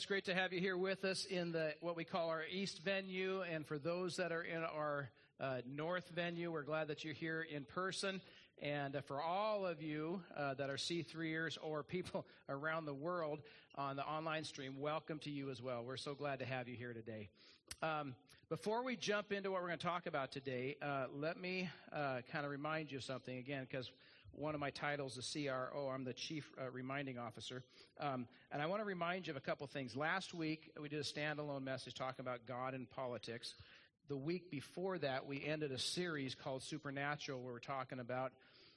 great to have you here with us in what we call our East venue. And for those that are in our North venue, we're glad that you're here in person. And for all of you that are C3ers or people around the world on the online stream, welcome to you as well. We're so glad to have you here today. Before we jump into what we're going to talk about today, let me kind of remind you of something again, because one of my titles is CRO. I'm the Chief Reminding Officer. And I want to remind you of a couple things. Last week, we did a standalone message talking about God and politics. The week before that, we ended a series called Supernatural, where we're talking about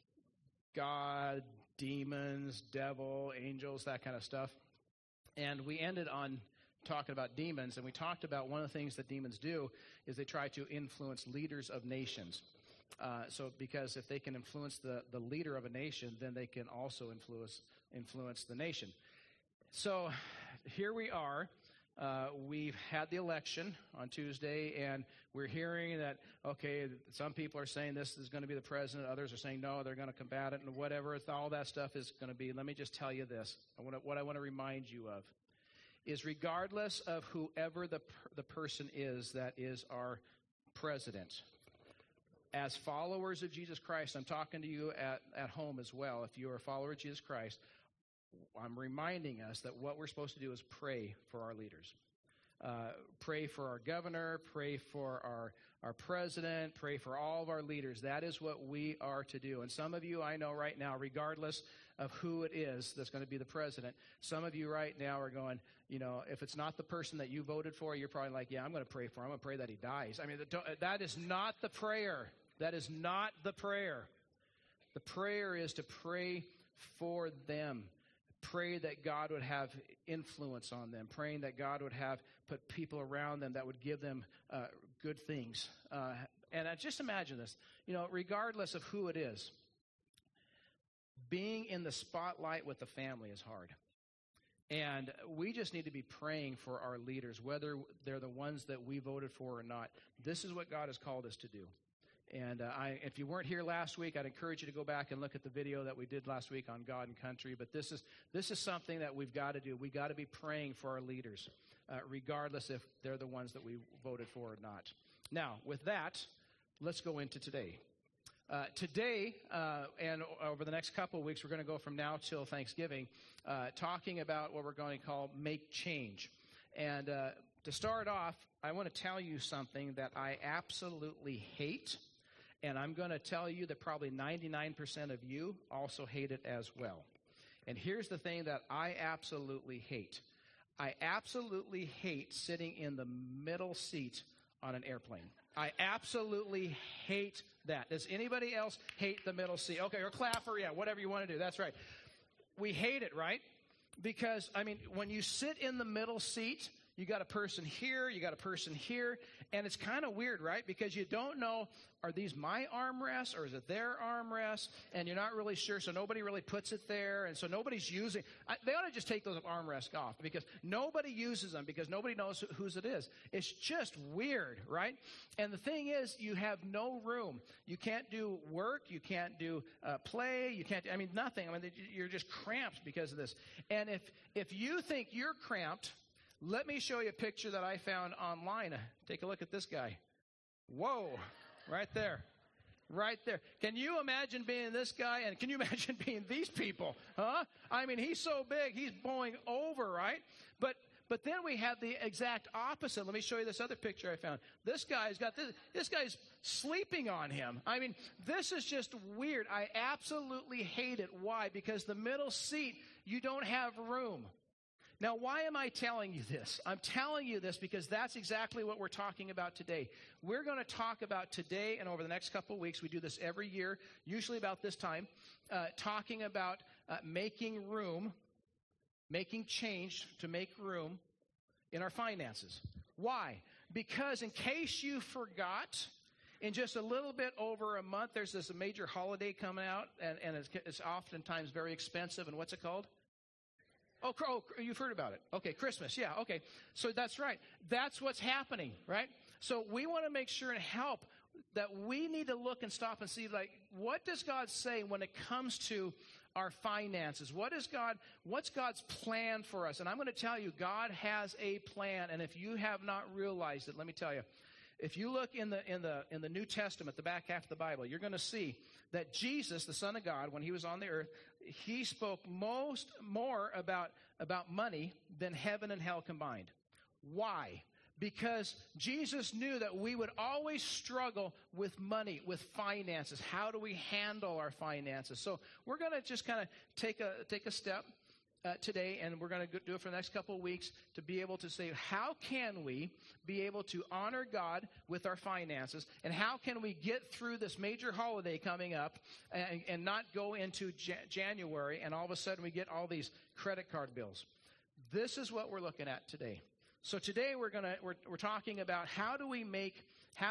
God, demons, devil, angels, that kind of stuff. And we ended on talking about demons, and we talked about one of the things that demons do is they try to influence leaders of nations. Because if they can influence the leader of a nation, then they can also influence the nation. So here we are. We've had the election on Tuesday, and we're hearing that, okay, some people are saying this is going to be the president. Others are saying, no, they're going to combat it, and whatever all that stuff is going to be. Let me just tell you this. What I want to remind you of is regardless of whoever the person is that is our president, as followers of Jesus Christ, I'm talking to you at home as well. If you're a follower of Jesus Christ, I'm reminding us that what we're supposed to do is pray for our leaders. Pray for our governor, pray for our president, pray for all of our leaders. That is what we are to do. And some of you, I know right now, regardless of who it is that's going to be the president, some of you right now are going, if it's not the person that you voted for, you're probably like, yeah, I'm going to pray for him. I'm going to pray that he dies. I mean, that is not the prayer. That is not the prayer. The prayer is to pray for them. Pray that God would have influence on them. Praying that God would have put people around them that would give them good things. And just imagine this. Regardless of who it is, being in the spotlight with the family is hard. And we just need to be praying for our leaders, whether they're the ones that we voted for or not. This is what God has called us to do. And if you weren't here last week, I'd encourage you to go back and look at the video that we did last week on God and country. But this is something that we've got to do. We've got to be praying for our leaders, regardless if they're the ones that we voted for or not. Now, with that, let's go into today. Today, and over the next couple of weeks, we're going to go from now till Thanksgiving, talking about what we're going to call Make Change. And to start off, I want to tell you something that I absolutely hate. And I'm going to tell you that probably 99% of you also hate it as well. And here's the thing that I absolutely hate. I absolutely hate sitting in the middle seat on an airplane. I absolutely hate that. Does anybody else hate the middle seat? Okay, or clap or whatever you want to do. That's right. We hate it, right? Because, when you sit in the middle seat, you got a person here, you got a person here, and it's kind of weird, right? Because you don't know, are these my armrests or is it their armrests? And you're not really sure, so nobody really puts it there, and so nobody's using. They ought to just take those armrests off because nobody uses them because nobody knows whose it is. It's just weird, right? And the thing is, you have no room. You can't do work. You can't do play. You can't, nothing. You're just cramped because of this. And if you think you're cramped, let me show you a picture that I found online. Take a look at this guy. Whoa, right there. Right there. Can you imagine being this guy? And can you imagine being these people? Huh? He's so big, he's blowing over, right? But then we have the exact opposite. Let me show you this other picture I found. This guy's got this guy's sleeping on him. This is just weird. I absolutely hate it. Why? Because the middle seat, you don't have room. Now, why am I telling you this? I'm telling you this because that's exactly what we're talking about today. We're going to talk about today and over the next couple of weeks. We do this every year, usually about this time, talking about making room, making change to make room in our finances. Why? Because in case you forgot, in just a little bit over a month, there's this major holiday coming out, and it's oftentimes very expensive. And what's it called? Oh, you've heard about it. Okay, Christmas. Yeah, okay. So that's right. That's what's happening, right? So we want to make sure and help that we need to look and stop and see, like, what does God say when it comes to our finances? What's God's plan for us? And I'm going to tell you, God has a plan. And if you have not realized it, let me tell you, if you look in the New Testament, the back half of the Bible, you're going to see that Jesus, the Son of God, when he was on the earth, he spoke more about money than heaven and hell combined. Why? Because Jesus knew that we would always struggle with money, with finances. How do we handle our finances? So we're going to just kind of take a step today, and we're going to do it for the next couple of weeks to be able to say, how can we be able to honor God with our finances, and how can we get through this major holiday coming up and not go into January and all of a sudden we get all these credit card bills? This is what we're looking at today. So today we're talking about how do we make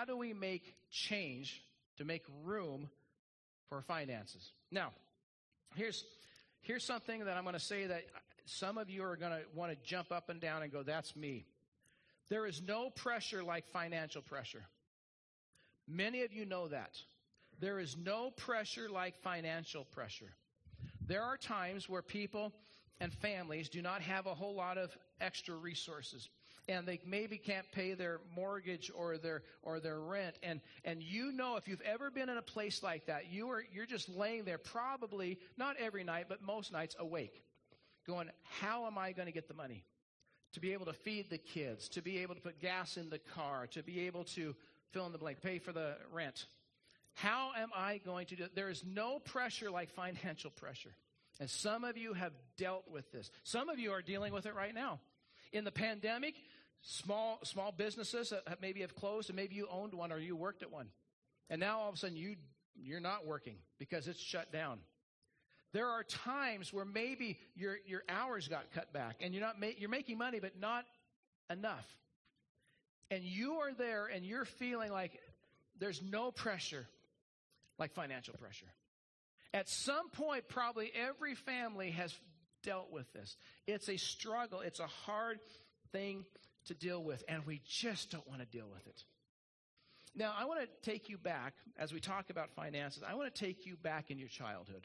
change to make room for finances. Now, here's something that I'm going to say that some of you are going to want to jump up and down and go, that's me. There is no pressure like financial pressure. Many of you know that. There is no pressure like financial pressure. There are times where people and families do not have a whole lot of extra resources, and they maybe can't pay their mortgage or their rent. And you know, if you've ever been in a place like that, you're just laying there, probably not every night, but most nights, awake, going, how am I going to get the money to be able to feed the kids, to be able to put gas in the car, to be able to fill in the blank, pay for the rent? How am I going to do it? There is no pressure like financial pressure. And some of you have dealt with this. Some of you are dealing with it right now. In the pandemic, small businesses maybe have closed, and maybe you owned one or you worked at one. And now all of a sudden you're not working because it's shut down. There are times where maybe your hours got cut back, and you're making money but not enough. And you are there and you're feeling like there's no pressure like financial pressure. At some point, probably every family has dealt with this. It's a struggle. It's a hard thing to deal with, and we just don't want to deal with it. Now, I want to take you back, as we talk about finances, I want to take you back in your childhood.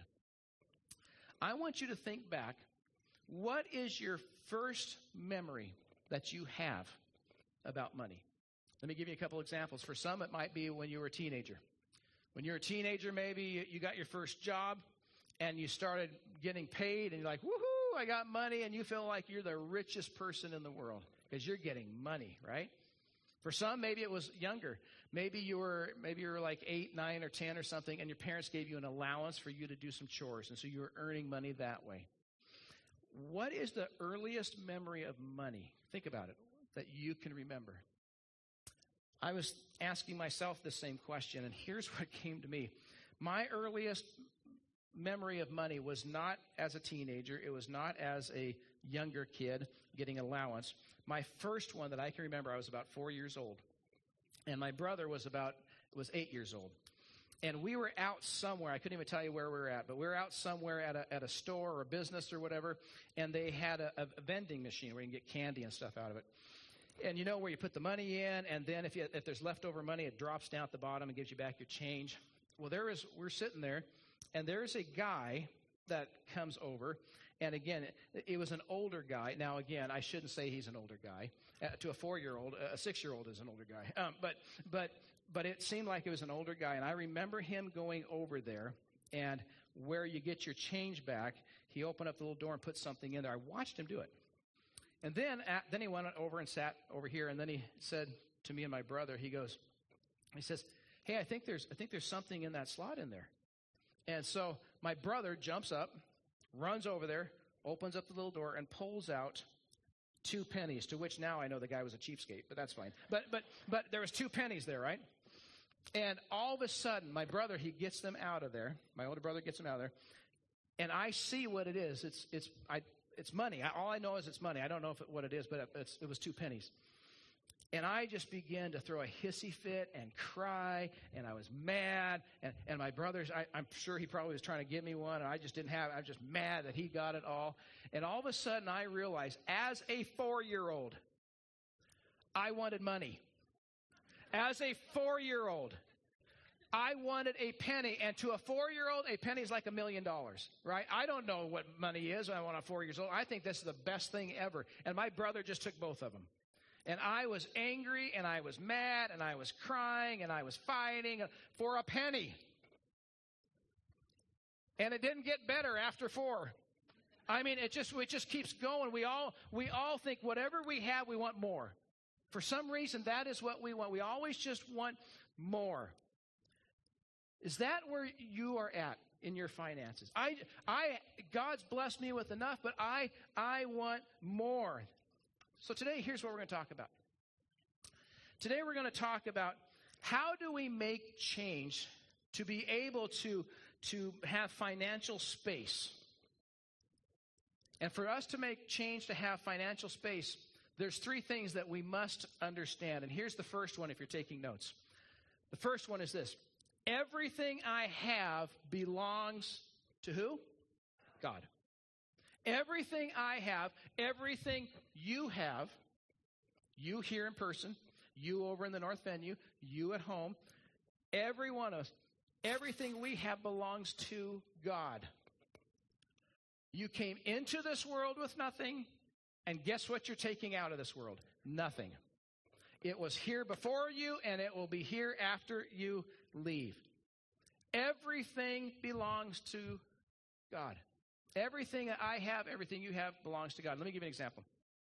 I want you to think back, what is your first memory that you have about money? Let me give you a couple examples. For some, it might be when you were a teenager. When you're a teenager, maybe you got your first job and you started getting paid and you're like, woohoo, I got money, and you feel like you're the richest person in the world because you're getting money, right? For some, maybe it was younger. Maybe you were like 8, 9, or 10 or something, and your parents gave you an allowance for you to do some chores, and so you were earning money that way. What is the earliest memory of money? Think about it, that you can remember. I was asking myself the same question, and here's what came to me. My earliest memory of money was not as a teenager. It was not as a younger kid getting allowance. My first one that I can remember, I was about 4 years old, and my brother was 8 years old. And we were out somewhere. I couldn't even tell you where we were at, but we were out somewhere at a store or a business or whatever, and they had a vending machine where you can get candy and stuff out of it. And you know where you put the money in, and then if there's leftover money, it drops down at the bottom and gives you back your change. Well, we're sitting there, and there is a guy that comes over, and again, it was an older guy. Now, again, I shouldn't say he's an older guy. To a 4-year-old, a 6-year-old is an older guy. But it seemed like it was an older guy, and I remember him going over there, and where you get your change back, he opened up the little door and put something in there. I watched him do it. And then he went over and sat over here, and then he said to me and my brother, he says, hey, I think there's something in that slot in there. And so my brother jumps up, runs over there, opens up the little door, and pulls out 2 pennies, to which now I know the guy was a cheapskate, but that's fine. But there was 2 pennies there, right? And all of a sudden, my brother, he gets them out of there. My older brother gets them out of there. And I see what it is. It's money. All I know is it's money. I don't know what it is, but it was 2 pennies. And I just began to throw a hissy fit and cry, and I was mad. And my brother's, I'm sure he probably was trying to give me one, and I just didn't have it. I was just mad that he got it all. And all of a sudden, I realized, as a 4-year-old, I wanted money. As a 4-year-old, I wanted a penny. And to a 4-year-old, a penny is like $1 million, right? I don't know what money is when I'm 4 years old. I think this is the best thing ever. And my brother just took both of them. And I was angry, and I was mad, and I was crying, and I was fighting for a penny. And it didn't get better after 4. I mean, it just keeps going. We all think whatever we have, we want more. For some reason, that is what we want. We always just want more. Is that where you are at in your finances? God's blessed me with enough, but I want more. So today, here's what we're going to talk about. Today, we're going to talk about how do we make change to be able to have financial space. And for us to make change to have financial space, there's 3 things that we must understand. And here's the first one if you're taking notes. The first one is this. Everything I have belongs to who? God. Everything I have, everything you have, you here in person, you over in the North Venue, you at home, every one of us, everything we have belongs to God. You came into this world with nothing, and guess what you're taking out of this world? Nothing. It was here before you, and it will be here after you leave. Everything belongs to God. Everything that I have, everything you have belongs to God. Let me give you an example.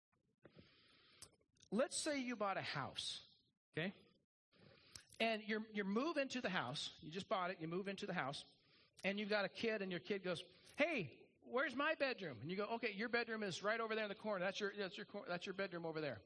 Let's say you bought a house, okay? And you move into the house. You just bought it. You move into the house. And you've got a kid, and your kid goes, hey, where's my bedroom? And you go, okay, your bedroom is right over there in the corner. That's your bedroom over there.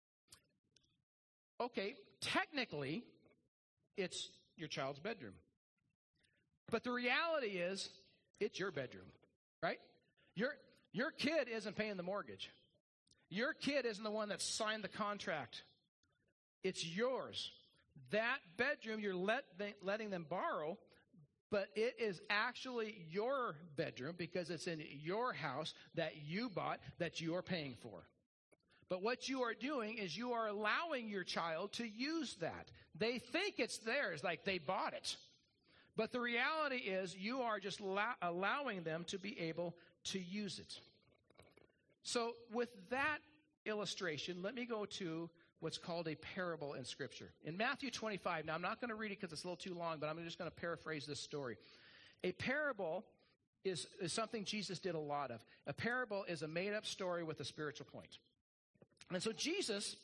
Okay, technically, it's your child's bedroom. But the reality is, it's your bedroom, right? Your kid isn't paying the mortgage. Your kid isn't the one that signed the contract. It's yours. That bedroom you're letting them borrow, but it is actually your bedroom because it's in your house that you bought, that you are paying for. But what you are doing is you are allowing your child to use that. They think it's theirs, like they bought it. But the reality is you are just allowing them to be able to use it. So with that illustration, let me go to what's called a parable in Scripture. In Matthew 25, now I'm not going to read it because it's a little too long, but I'm just going to paraphrase this story. A parable is something Jesus did a lot of. A parable is a made-up story with a spiritual point. And so Jesus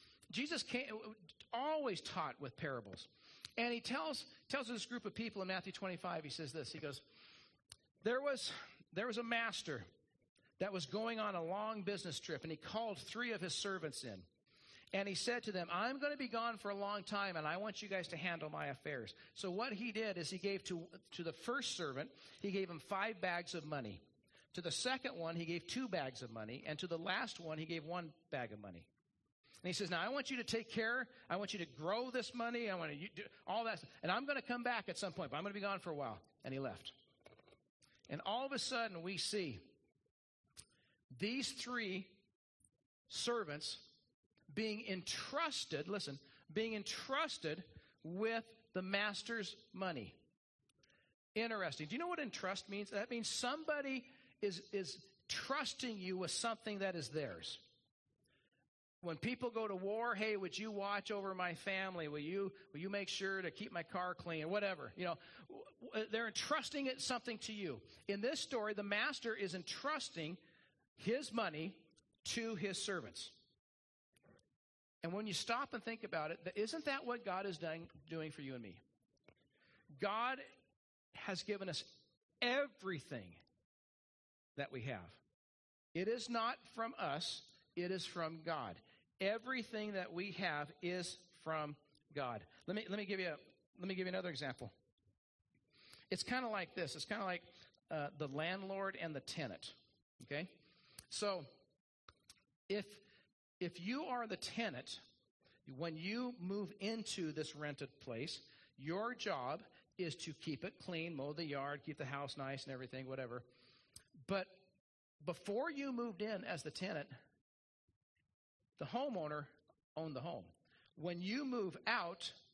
always taught with parables. And he tells this group of people in Matthew 25, he says this. He goes, there was a master that was going on a long business trip, and he called 3 of his servants in. And he said to them, I'm going to be gone for a long time, and I want you guys to handle my affairs. So what he did is he gave to the first servant, he gave him 5 bags of money. To the second one, he gave 2 bags of money. And to the last one, he gave 1 bag of money. And he says, now I want you to take care. I want you to grow this money. I want to do all that. And I'm going to come back at some point, but I'm going to be gone for a while. And he left. And all of a sudden, we see these 3 servants being entrusted with the master's money. Interesting. Do you know what entrust means? That means somebody is trusting you with something that is theirs. When people go to war, hey, would you watch over my family? Will you make sure to keep my car clean or whatever? You know, they're entrusting something to you. In this story, the master is entrusting his money to his servants. And when you stop and think about it, isn't that what God is doing for you and me? God has given us everything that we have. It is not from us, it is from God. Everything that we have is from God. Let me give you another example. It's kind of like this. It's kind of like the landlord and the tenant. Okay? So if you are the tenant, when you move into this rented place, your job is to keep it clean, mow the yard, keep the house nice and everything, whatever. But before you moved in as the tenant, the homeowner owned the home. When you move out,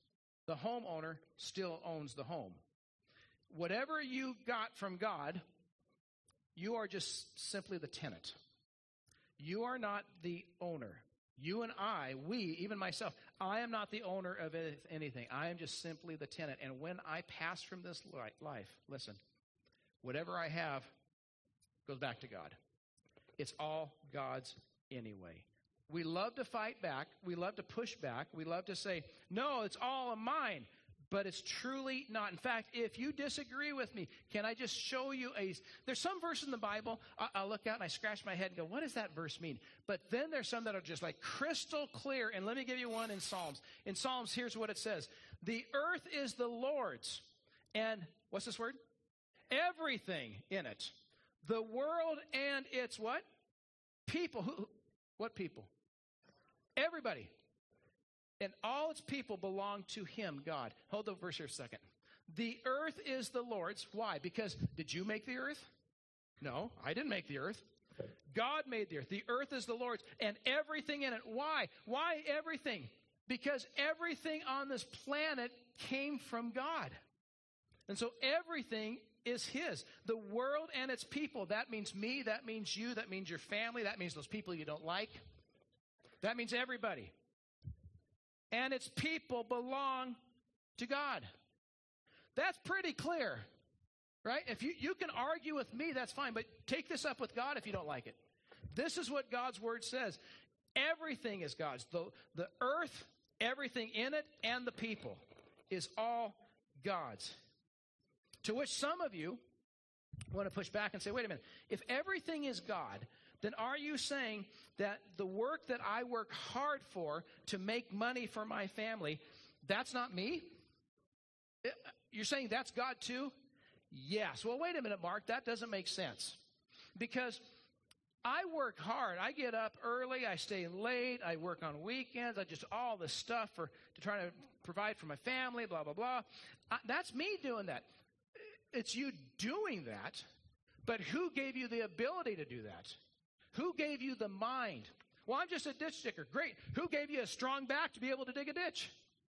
The homeowner still owns the home. Whatever you got from God, you are just simply the tenant. You are not the owner. You and I, even myself, I am not the owner of anything. I am just simply the tenant. And when I pass from this life, listen, whatever I have goes back to God. It's all God's anyway. We love to fight back. We love to push back. We love to say, no, it's all of mine. But it's truly not. In fact, if you disagree with me, can I just show you there's some verse in the Bible, I'll look out and I scratch my head and go, what does that verse mean? But then there's some that are just like crystal clear. And let me give you one in Psalms. In Psalms, here's what it says. The earth is the Lord's. And what's this word? Everything in it. The world and its what? People. What people? Everybody. And all its people belong to him, God. Hold the verse here a second. The earth is the Lord's. Why? Because did you make the earth? No, I didn't make the earth. God made the earth. The earth is the Lord's and everything in it. Why? Why everything? Because everything on this planet came from God. And so everything is his. The world and its people. That means me. That means you. That means your family. That means those people you don't like. That means everybody. And its people belong to God. That's pretty clear, right? If you can argue with me, that's fine, but take this up with God if you don't like it. This is what God's word says. Everything is God's. The earth, everything in it, and the people is all God's. To which some of you want to push back and say, wait a minute, if everything is God, then are you saying that the work that I work hard for to make money for my family, that's not me? You're saying that's God too? Yes. Well, wait a minute, Mark. That doesn't make sense. Because I work hard. I get up early. I stay late. I work on weekends. I just all this stuff to try to provide for my family, blah, blah, blah. That's me doing that. It's you doing that. But who gave you the ability to do that? Who gave you the mind? Well, I'm just a ditch digger. Great. Who gave you a strong back to be able to dig a ditch?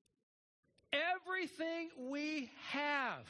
Everything we have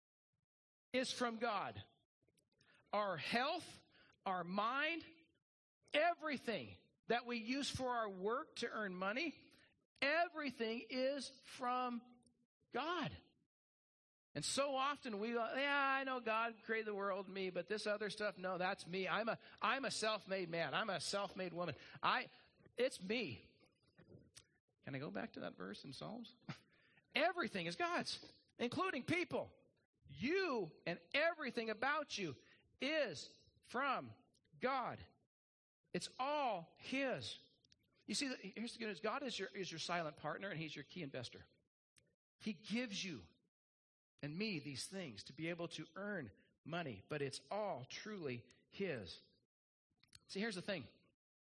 is from God. Our health, our mind, everything that we use for our work to earn money, everything is from God. And so often we go, yeah, I know God created the world and me, but this other stuff, no, that's me. I'm a self-made man. I'm a self-made woman. It's me. Can I go back to that verse in Psalms? Everything is God's, including people. You and everything about you is from God. It's all his. You see, here's the good news. God is your silent partner, and he's your key investor. He gives you and me these things to be able to earn money, but it's all truly his. See, here's the thing.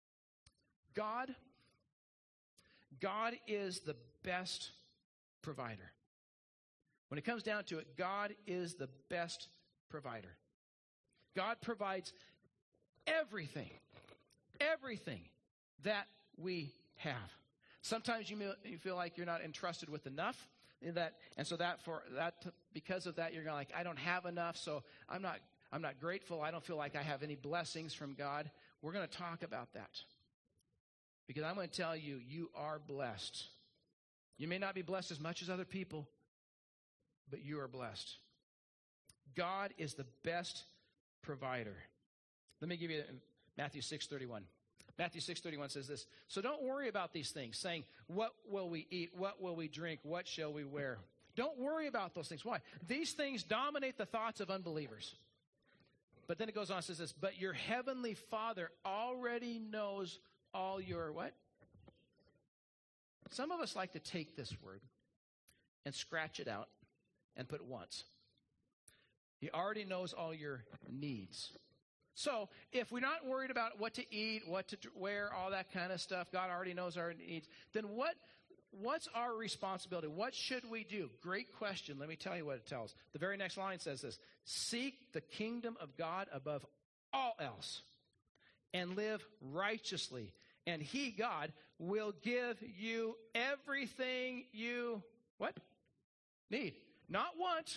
God is the best provider. When it comes down to it, God is the best provider. God provides everything that we have. Sometimes you feel like you're not entrusted with enough. Because of that, you're going like, I don't have enough, so I'm not grateful. I don't feel like I have any blessings from God. We're going to talk about that. Because I'm going to tell you, you are blessed. You may not be blessed as much as other people, but you are blessed. God is the best provider. Let me give you Matthew 6:31. Matthew 6:31 says this, so don't worry about these things, saying, what will we eat? What will we drink? What shall we wear? Don't worry about those things. Why? These things dominate the thoughts of unbelievers. But then it goes on and says this, but your heavenly Father already knows all your what? Some of us like to take this word and scratch it out and put once. He already knows all your needs. So if we're not worried about what to eat, what to wear, all that kind of stuff, God already knows our needs, then what's our responsibility? What should we do? Great question. Let me tell you what it tells. The very next line says this, seek the kingdom of God above all else and live righteously. And he, God, will give you everything you, what? Need. Not want.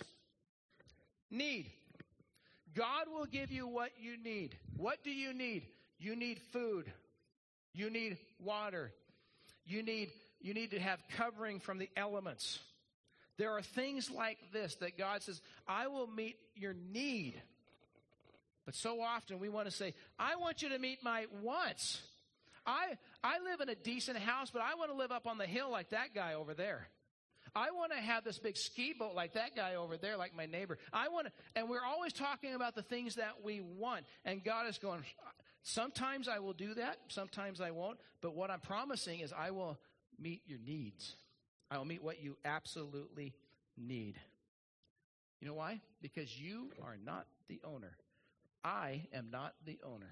Need. God will give you what you need. What do you need? You need food. You need water. You need to have covering from the elements. There are things like this that God says, I will meet your need. But so often we want to say, I want you to meet my wants. I live in a decent house, but I want to live up on the hill like that guy over there. I want to have this big ski boat like that guy over there, like my neighbor. And we're always talking about the things that we want. And God is going, sometimes I will do that, sometimes I won't. But what I'm promising is I will meet your needs. I will meet what you absolutely need. You know why? Because you are not the owner. I am not the owner.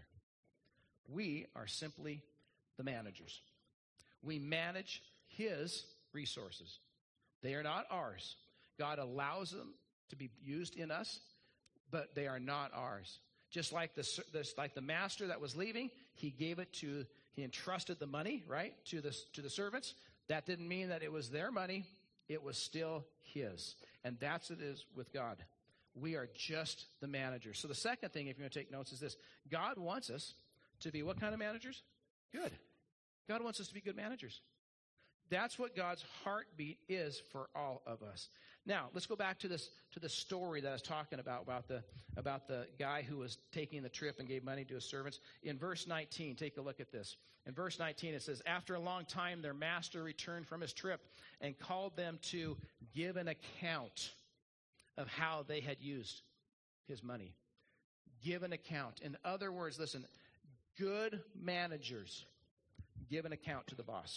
We are simply the managers. We manage His resources. They are not ours. God allows them to be used in us, but they are not ours. Just like the master that was leaving, he entrusted the money, right, to the servants. That didn't mean that it was their money. It was still his. And that's it is with God. We are just the managers. So the second thing, if you're going to take notes, is this. God wants us to be what kind of managers? Good. God wants us to be good managers. That's what God's heartbeat is for all of us. Now, let's go back to the story that I was talking about the guy who was taking the trip and gave money to his servants. In verse 19, take a look at this. In verse 19, it says, after a long time, their master returned from his trip and called them to give an account of how they had used his money. Give an account. In other words, listen, good managers give an account to the boss.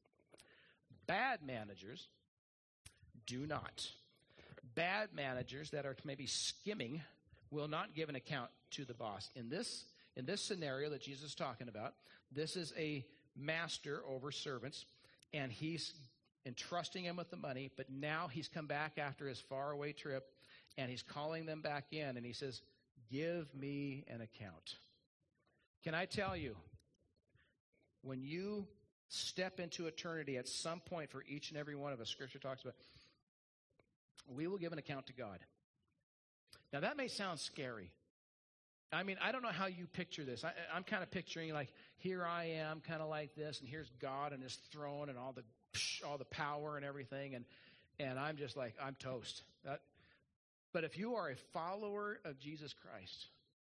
Bad managers do not. Bad managers that are maybe skimming will not give an account to the boss. In this scenario that Jesus is talking about, this is a master over servants, and he's entrusting them with the money, but now he's come back after his faraway trip, and he's calling them back in, and he says, give me an account. Can I tell you, when you step into eternity at some point for each and every one of us, Scripture talks about, we will give an account to God. Now, that may sound scary. I mean, I don't know how you picture this. I'm kind of picturing like, here I am, kind of like this, and here's God and his throne and all the power and everything, and I'm just like, I'm toast. But if you are a follower of Jesus Christ,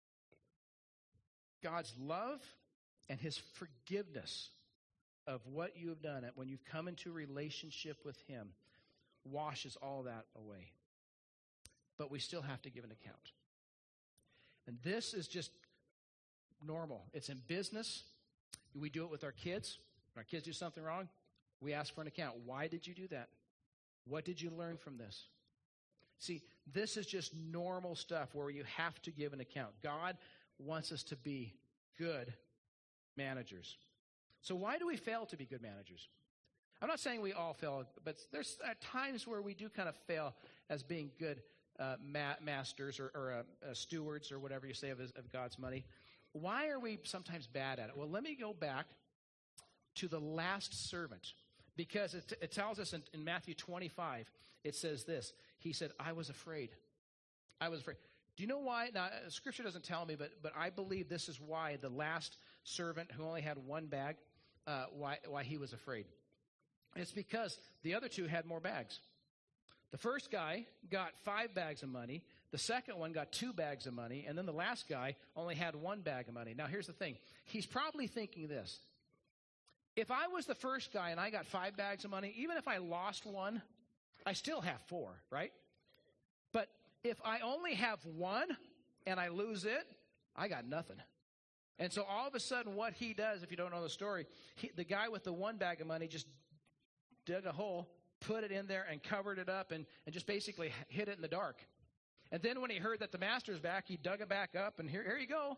God's love and his forgiveness of what you have done, when you've come into relationship with him, washes all that away. But we still have to give an account. And this is just normal. It's in business. We do it with our kids. When our kids do something wrong, we ask for an account. Why did you do that? What did you learn from this? See, this is just normal stuff where you have to give an account. God wants us to be good managers. So why do we fail to be good managers? I'm not saying we all fail, but there's times where we do kind of fail as being good masters or stewards or whatever you say of God's money. Why are we sometimes bad at it? Well, let me go back to the last servant, because it tells us in Matthew 25, it says this. He said, I was afraid. I was afraid. Do you know why? Now, Scripture doesn't tell me, but I believe this is why the last servant who only had one bag, why he was afraid. It's because the other two had more bags. The first guy got 5 bags of money. The second one got 2 bags of money. And then the last guy only had 1 bag of money. Now, here's the thing. He's probably thinking this. If I was the first guy and I got 5 bags of money, even if I lost 1, I still have 4, right? But if I only have 1 and I lose it, I got nothing. And so all of a sudden what he does, if you don't know the story, the guy with the 1 bag of money just dug a hole, put it in there, and covered it up, and just basically hid it in the dark. And then when he heard that the master's back, he dug it back up, and here you go.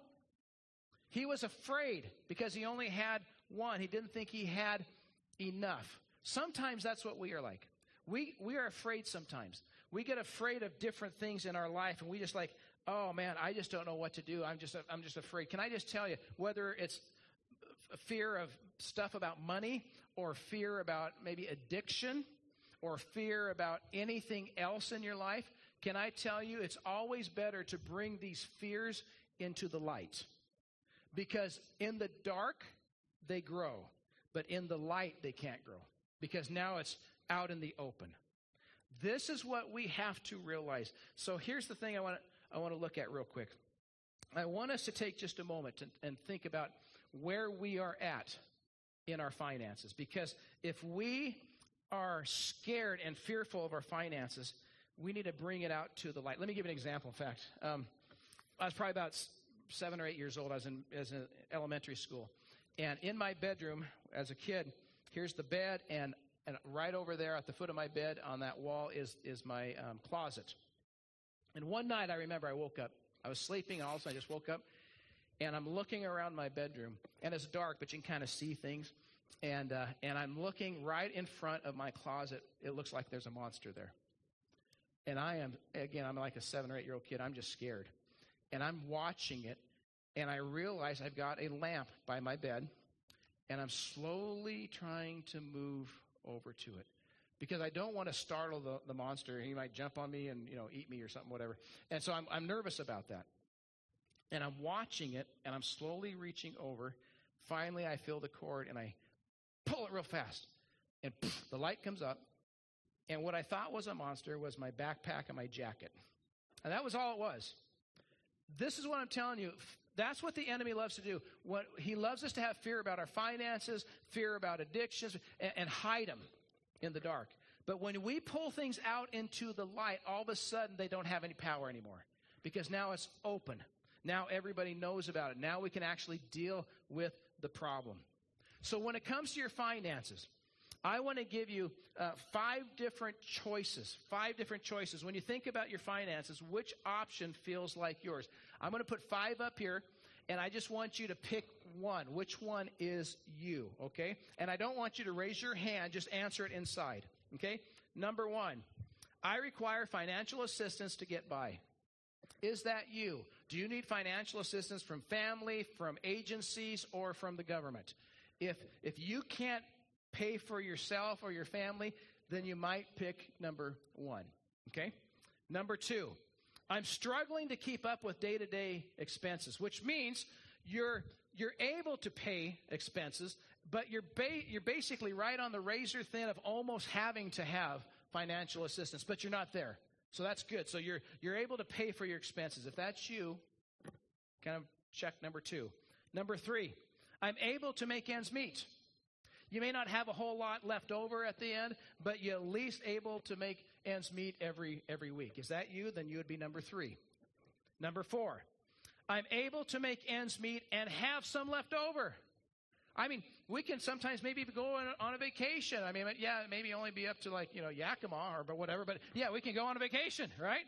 He was afraid because he only had 1. He didn't think he had enough. Sometimes that's what we are like. We are afraid sometimes. We get afraid of different things in our life, and we just like, oh man, I just don't know what to do. I'm just afraid. Can I just tell you, whether it's a fear of stuff about money, or fear about maybe addiction, or fear about anything else in your life, can I tell you it's always better to bring these fears into the light. Because in the dark, they grow. But in the light, they can't grow. Because now it's out in the open. This is what we have to realize. So here's the thing I want to look at real quick. I want us to take just a moment and think about where we are at in our finances. Because if we are scared and fearful of our finances, we need to bring it out to the light. Let me give you an example. In fact, I was probably about 7 or 8 years old. I was in elementary school. And in my bedroom as a kid, here's the bed, and right over there at the foot of my bed on that wall is my closet. And one night I remember I woke up. I was sleeping, and all of a sudden I just woke up, and I'm looking around my bedroom, and it's dark, but you can kind of see things. And I'm looking right in front of my closet. It looks like there's a monster there. And I'm like a 7 or 8 year old kid. I'm just scared. And I'm watching it, and I realize I've got a lamp by my bed, and I'm slowly trying to move over to it. Because I don't want to startle the monster. He might jump on me and, eat me or something, whatever. And so I'm nervous about that. And I'm watching it, and I'm slowly reaching over. Finally, I feel the cord, and I pull it real fast. And the light comes up. And what I thought was a monster was my backpack and my jacket. And that was all it was. This is what I'm telling you. That's what the enemy loves to do. He loves us to have fear about our finances, fear about addictions, and hide them in the dark. But when we pull things out into the light, all of a sudden they don't have any power anymore. Because now it's open. Now everybody knows about it. Now we can actually deal with the problem. So when it comes to your finances, I want to give you 5 different choices. 5 different choices. When you think about your finances, which option feels like yours? I'm going to put 5 up here, and I just want you to pick one. Which one is you, okay? And I don't want you to raise your hand. Just answer it inside, okay? Number 1, I require financial assistance to get by. Is that you? Do you need financial assistance from family, from agencies, or from the government? If you can't pay for yourself or your family, then you might pick number 1, okay? Number 2, I'm struggling to keep up with day-to-day expenses, which means you're able to pay expenses, but you're basically right on the razor thin of almost having to have financial assistance, but you're not there. So that's good. So you're able to pay for your expenses. If that's you, kind of check number 2. Number 3, I'm able to make ends meet. You may not have a whole lot left over at the end, but you're at least able to make ends meet every week. Is that you? Then you would be number 3. Number 4, I'm able to make ends meet and have some left over. I mean, we can sometimes maybe go on a vacation. I mean, yeah, maybe only be up to Yakima or whatever, but yeah, we can go on a vacation, right?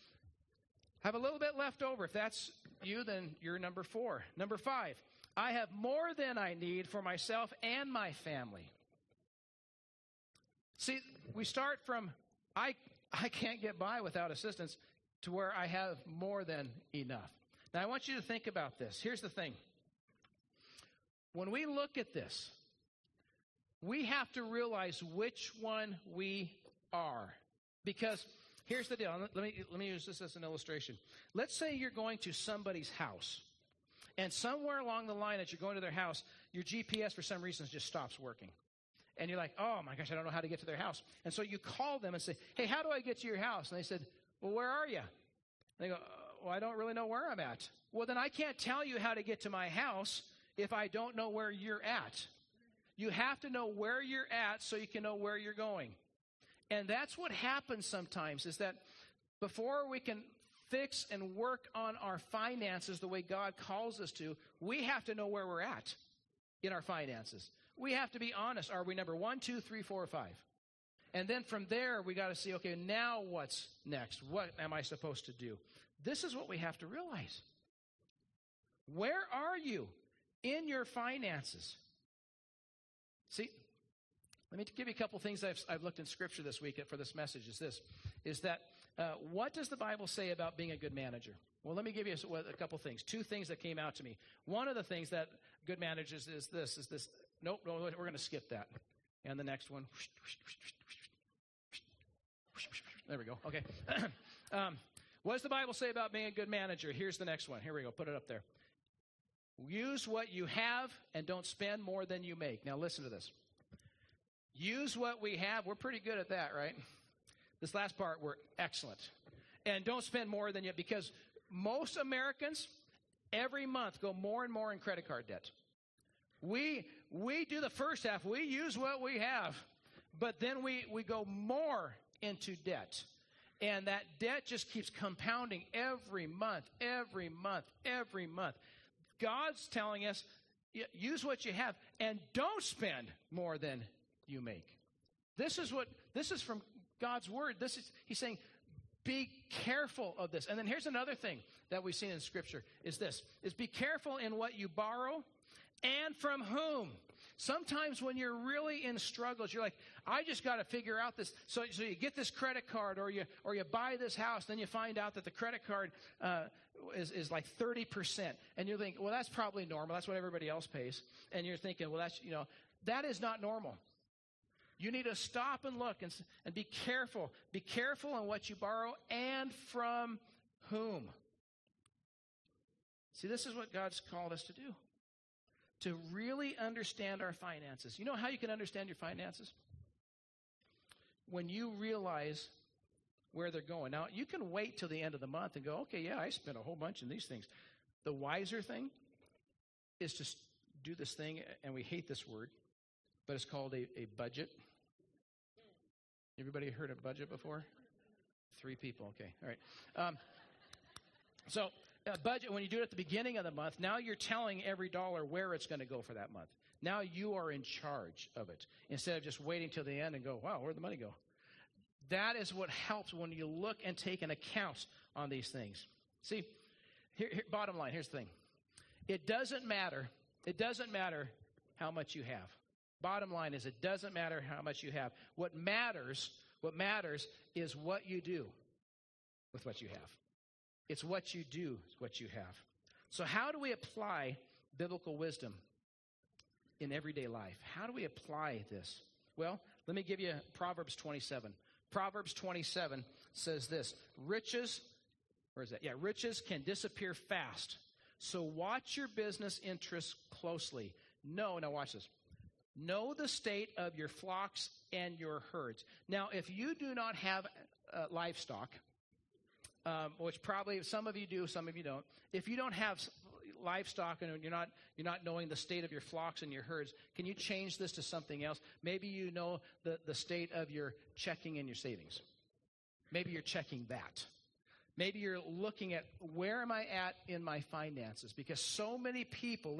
Have a little bit left over. If that's you, then you're number 4. Number 5, I have more than I need for myself and my family. See, we start from I can't get by without assistance to where I have more than enough. Now, I want you to think about this. Here's the thing. When we look at this, we have to realize which one we are. Because here's the deal. Let me use this as an illustration. Let's say you're going to somebody's house. And somewhere along the line as you're going to their house, your GPS for some reason just stops working. And you're like, oh my gosh, I don't know how to get to their house. And so you call them and say, hey, how do I get to your house? And they said, well, where are you? And they go, well, I don't really know where I'm at. Well, then I can't tell you how to get to my house if I don't know where you're at. You have to know where you're at so you can know where you're going. And that's what happens sometimes, is that before we can fix and work on our finances the way God calls us to, we have to know where we're at in our finances. We have to be honest. Are we number 1, 2, 3, 4, or 5? And then from there, we got to see, okay, now what's next? What am I supposed to do? This is what we have to realize. Where are you in your finances? See, let me give you a couple things I've looked in Scripture this week for this message. Is that what does the Bible say about being a good manager? Well, let me give you a couple things. 2 things that came out to me. One of the things that good managers is this. Nope, no, we're going to skip that. And the next one. There we go. Okay. What does the Bible say about being a good manager? Here's the next one. Here we go. Put it up there. Use what you have and don't spend more than you make. Now listen to this. Use what we have. We're pretty good at that, right? This last part, we're excellent. And don't spend more than you, because most Americans every month go more and more in credit card debt. We do the first half. We use what we have, but then we go more into debt. And that debt just keeps compounding every month, every month, every month. God's telling us, use what you have and don't spend more than you make. This is from God's word. He's saying, be careful of this. And then here's another thing that we've seen in Scripture is be careful in what you borrow and from whom. Sometimes when you're really in struggles, you're like, I just got to figure out this. So you get this credit card or you buy this house, then you find out that the credit card is like 30%. And you're thinking, well, that's probably normal. That's what everybody else pays. And you're thinking, well, that is not normal. You need to stop and look and be careful. Be careful on what you borrow and from whom. See, this is what God's called us to do. To really understand our finances. You know how you can understand your finances? When you realize where they're going. Now, you can wait till the end of the month and go, okay, yeah, I spent a whole bunch in these things. The wiser thing is to do this thing, and we hate this word, but it's called a budget. Everybody heard of budget before? 3 people, okay, all right. So a budget, when you do it at the beginning of the month, now you're telling every dollar where it's going to go for that month. Now you are in charge of it instead of just waiting till the end and go, wow, where'd the money go? That is what helps when you look and take an account on these things. See, here, bottom line, here's the thing. It doesn't matter how much you have. Bottom line is it doesn't matter how much you have. What matters is what you do with what you have. It's what you do, what you have. So how do we apply biblical wisdom in everyday life? How do we apply this? Well, let me give you Proverbs 27. Proverbs 27 says this, riches can disappear fast. So watch your business interests closely. Now watch this. Know the state of your flocks and your herds. Now, if you do not have livestock, which probably some of you do, some of you don't. If you don't have livestock and you're not knowing the state of your flocks and your herds, can you change this to something else? Maybe you know the state of your checking and your savings. Maybe you're checking that. Maybe you're looking at where am I at in my finances? Because so many people,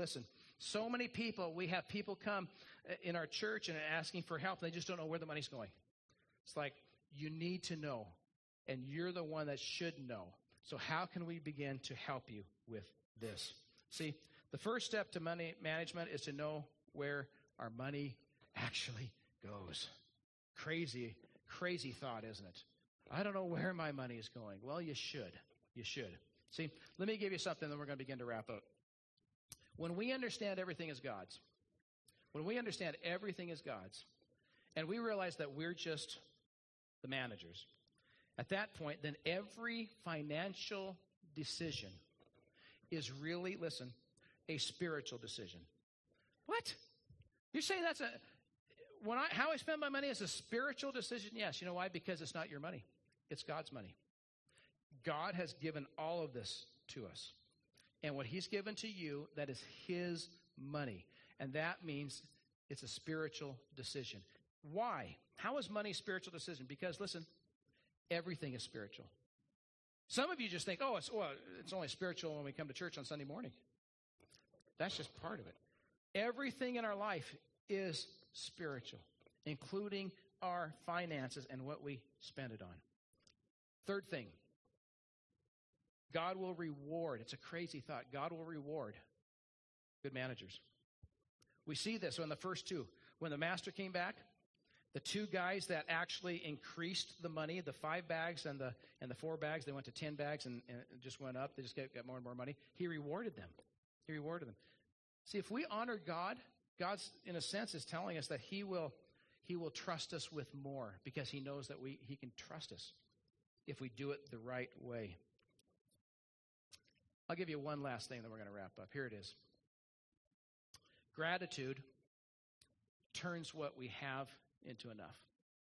we have people come in our church and asking for help. They just don't know where the money's going. It's like, you need to know. And you're the one that should know. So how can we begin to help you with this? See, the first step to money management is to know where our money actually goes. Crazy thought, isn't it? I don't know where my money is going. Well, you should. You should. See, let me give you something, then we're going to begin to wrap up. When we understand everything is God's, and we realize that we're just the managers, at that point, then every financial decision is really, a spiritual decision. What? You're saying how I spend my money is a spiritual decision? Yes. You know why? Because it's not your money. It's God's money. God has given all of this to us. And what he's given to you, that is his money. And that means it's a spiritual decision. Why? How is money a spiritual decision? Because, everything is spiritual. Some of you just think, it's only spiritual when we come to church on Sunday morning. That's just part of it. Everything in our life is spiritual, including our finances and what we spend it on. Third thing, God will reward. It's a crazy thought. God will reward good managers. We see this in the first 2. When the master came back, the 2 guys that actually increased the money, the 5 bags and the 4 bags, they went to 10 bags and it just went up. They just got more and more money. He rewarded them. See, if we honor God, God's, in a sense, is telling us that he will trust us with more because he knows that he can trust us. if we do it the right way. I'll give you one last thing, then we're going to wrap up. Here it is. Gratitude turns what we have into enough.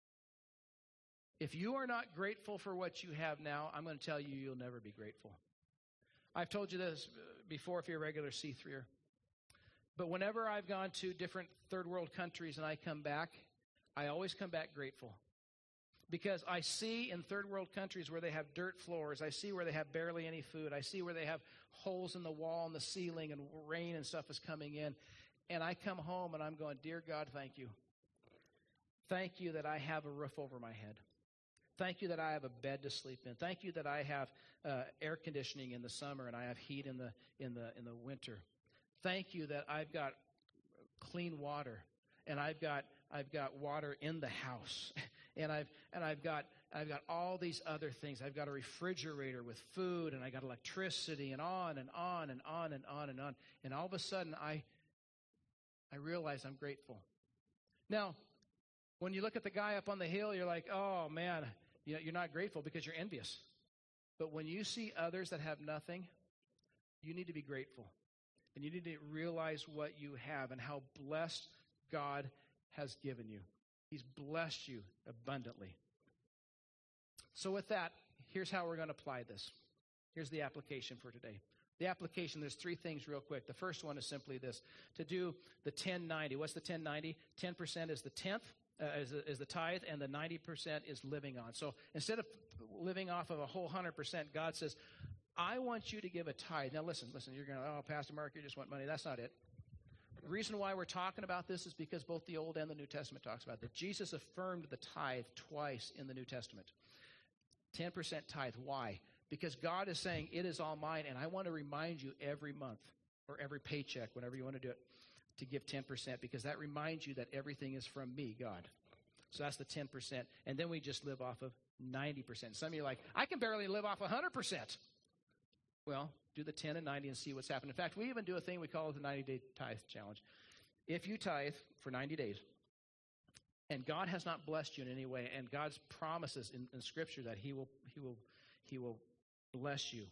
If you are not grateful for what you have now, I'm going to tell you, you'll never be grateful. I've told you this before if you're a regular C3er. But whenever I've gone to different third world countries and I come back, I always come back grateful. Because I see in third world countries where they have dirt floors, I see where they have barely any food, I see where they have holes in the wall and the ceiling and rain and stuff is coming in. And I come home and I'm going, dear God, thank you. Thank you that I have a roof over my head. Thank you that I have a bed to sleep in. Thank you that I have air conditioning in the summer and I have heat in the winter. Thank you that I've got clean water and I've got water in the house. And I've got all these other things. I've got a refrigerator with food, and I got electricity, and on and on and on and on and on. And all of a sudden, I realize I'm grateful. Now, when you look at the guy up on the hill, you're like, oh man, you're not grateful because you're envious. But when you see others that have nothing, you need to be grateful, and you need to realize what you have and how blessed God has given you. He's blessed you abundantly. So with that, here's how we're going to apply this. Here's the application for today. The application, there's three things real quick. The first one is simply this. To do the 10-90. What's the 10-90? 10% is the tenth, is the tithe, and the 90% is living on. So instead of living off of a whole 100%, God says, I want you to give a tithe. Now listen, you're going, oh, Pastor Mark, you just want money. That's not it. The reason why we're talking about this is because both the Old and the New Testament talks about that. Jesus affirmed the tithe twice in the New Testament. 10% tithe. Why? Because God is saying, it is all mine, and I want to remind you every month or every paycheck, whenever you want to do it, to give 10%, because that reminds you that everything is from me, God. So that's the 10%. And then we just live off of 90%. Some of you are like, I can barely live off 100%. Well, do the 10 and 90 and see what's happening. In fact, we even do a thing we call the 90-day tithe challenge. If you tithe for 90 days, and God has not blessed you in any way, and God's promises in Scripture that He will bless you.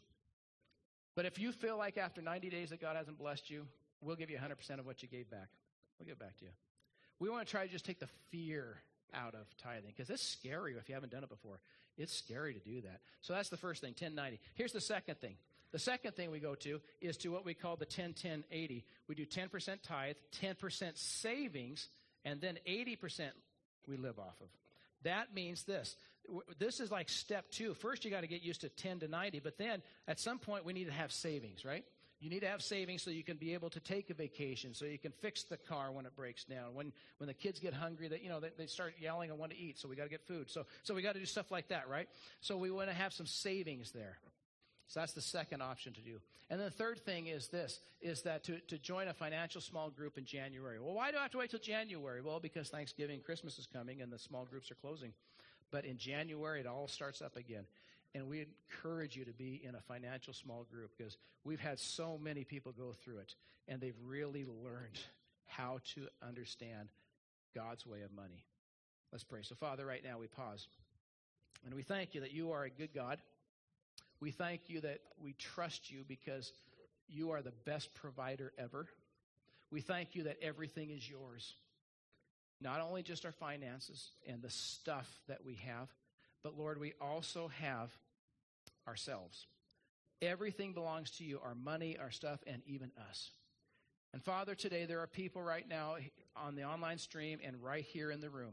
But if you feel like after 90 days that God hasn't blessed you, we'll give you 100% of what you gave back. We'll give it back to you. We want to try to just take the fear out of tithing, because it's scary if you haven't done it before. It's scary to do that. So that's the first thing, 10-90. Here's the second thing. The second thing we go to is to what we call the 10-10-80. We do 10% tithe, 10% savings, and then 80% we live off of. That means this. This is like step 2. First, you got to get used to 10 to 90, but then at some point we need to have savings, right? You need to have savings so you can be able to take a vacation, so you can fix the car when it breaks down. When the kids get hungry, they start yelling and want to eat, so we got to get food. So we got to do stuff like that, right? So we want to have some savings there. So that's the second option to do. And then the third thing is this, is that to join a financial small group in January. Well, why do I have to wait till January? Well, because Thanksgiving, Christmas is coming, and the small groups are closing. But in January, it all starts up again. And we encourage you to be in a financial small group, because we've had so many people go through it, and they've really learned how to understand God's way of money. Let's pray. So, Father, right now we pause. And we thank you that you are a good God. We thank you that we trust you because you are the best provider ever. We thank you that everything is yours. Not only just our finances and the stuff that we have, but Lord, we also have ourselves. Everything belongs to you, our money, our stuff, and even us. And Father, today there are people right now on the online stream and right here in the room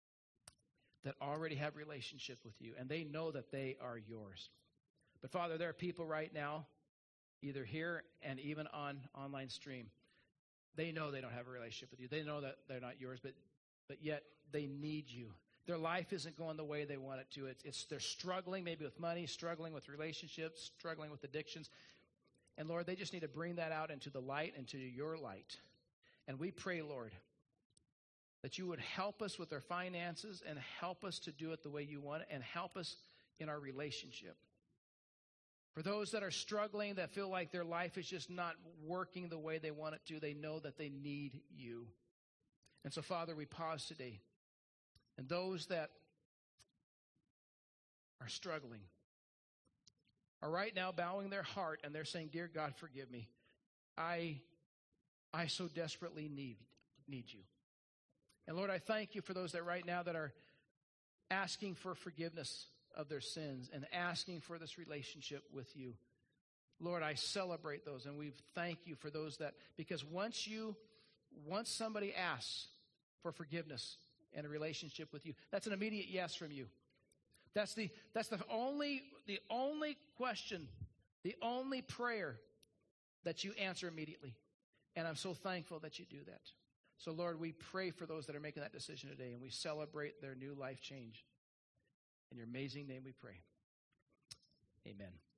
that already have relationship with you, and they know that they are yours. But Father, there are people right now, either here and even on online stream, they know they don't have a relationship with you. They know that they're not yours, but yet they need you. Their life isn't going the way they want it to. They're struggling maybe with money, struggling with relationships, struggling with addictions. And Lord, they just need to bring that out into the light, into your light. And we pray, Lord, that you would help us with our finances and help us to do it the way you want it, and help us in our relationship. For those that are struggling, that feel like their life is just not working the way they want it to, they know that they need you. And so, Father, we pause today. And those that are struggling, are right now bowing their heart and they're saying, "Dear God, forgive me. I so desperately need you." And Lord, I thank you for those that right now that are asking for forgiveness of their sins and asking for this relationship with you. Lord, I celebrate those, and we thank you for those that, because once somebody asks for forgiveness and a relationship with you, that's an immediate yes from you. That's the only question, the only prayer that you answer immediately. And I'm so thankful that you do that. So Lord, we pray for those that are making that decision today, and we celebrate their new life change. In your amazing name we pray. Amen.